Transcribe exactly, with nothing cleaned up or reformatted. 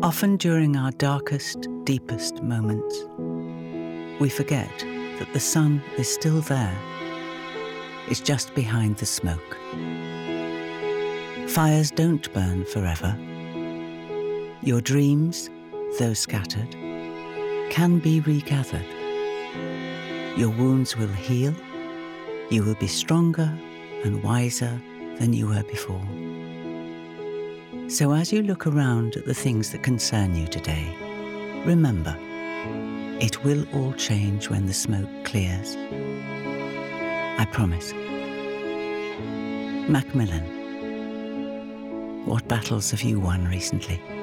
Often during our darkest, deepest moments, we forget that the sun is still there. It's just behind the smoke. Fires don't burn forever. Your dreams, though scattered, can be regathered. Your wounds will heal. You will be stronger and wiser than you were before. So as you look around at the things that concern you today, remember, it will all change when the smoke clears. I promise. Macmillan. What battles have you won recently?